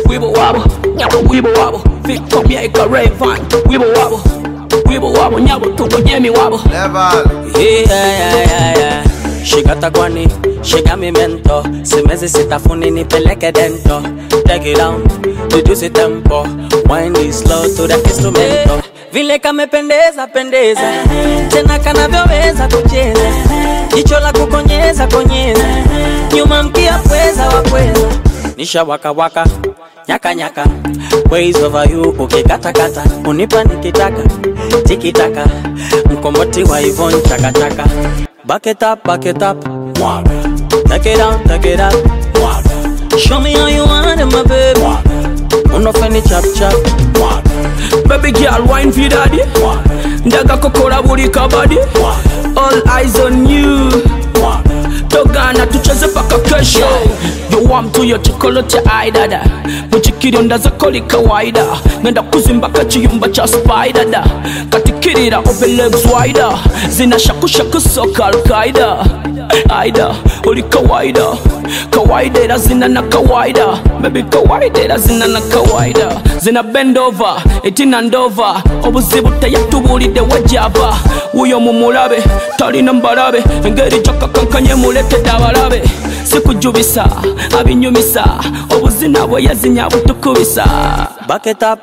Wibble wobble, nyabo wibble wobble. Victor Mieka Rayvan, wibble wobble. Wibble wobble, nyabo tuko nyemi wobble. Yeah. Shikata kwani, shika mi mento. Simezi sitafuni nipeleke dento. Take it down, reduce tempo. Wind it slow to the instrumento. Vile kamependeza pendeza, tena kanavyoweza kucheza. Jicho la kukonyeza konyeza, nyuma mkia pweza wapweza. Nisha waka waka, nyaka nyaka. Ways over you ukikata kata. Unipa nikitaka, tikitaka. Mkomoti wa Yvonne chaka chaka. Back it up, mwaga. Take it down, mwaga. Show me how you want it, my baby, mwaga. Unofeni chap chap, mwaga. Baby girl, wine for daddy, mwaga. Ndaga kokora buri kabadi, mwaga. All eyes on you, mwaga. Togana tucheze paka kesho. Yo want to your chocolate eye dada. Muchikiri ndaza koli kawaida. Ngenda kuzimba kachiyumba cha spider da. Katikirira open legs wider. Zina shaku shaku soka al-Qaida. Aida, oli kawaida. Kawaida zina na kawaida. Baby kawaida zina na kawaida. Zina bend over, etina ndova. Obuzibu tayatubulide wajaba. Uyo mumulabe, tali nambarabe. Ngeri jaka kankanye mulete dabalabe. Sikujubisa, abinyumisa. Obuzina bwe yazinya butukubisa. Back it up,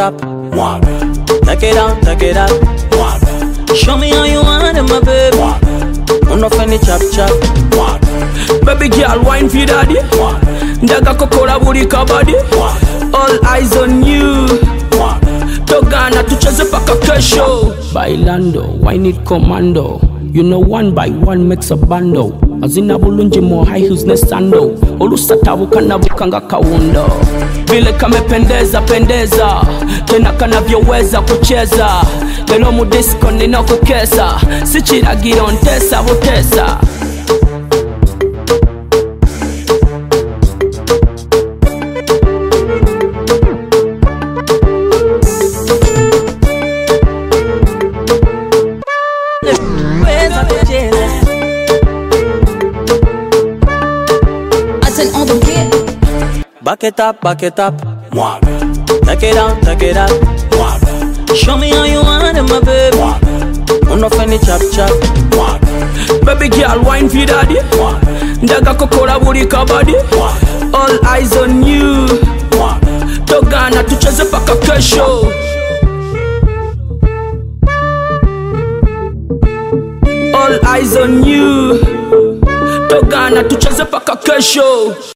mwaga. Take it down, mwaga. Show me how you want it, my baby, mwaga. Unofeni chap chap, mwaga. Baby girl, wine for daddy, mwaga. Ndaga kokora buri kabadi, mwaga. All eyes on you, mwaga. Togana tucheze paka kesho. Bailando, wine it commando. You know one by one makes a bando. Azina bulunji mo high heels ne sando. Olusa tabu kana bukanga kawundo. Vile kamependeza pendeza, tena kanavyoweza kucheza. Lelo mu disco ninakukesa, sichiragiro ntesa butesa. Back it up, mwaga. Take it down, mwaga. Show me how you want it, my baby, mwaga. Unofeni chap chap, mwaga. Baby girl, wine for daddy, mwaga. Ndaga kokora buri kabadi, mwaga. All eyes on you, mwaga. Togana tucheze paka kesho. All eyes on you. Togana tucheze paka kesho.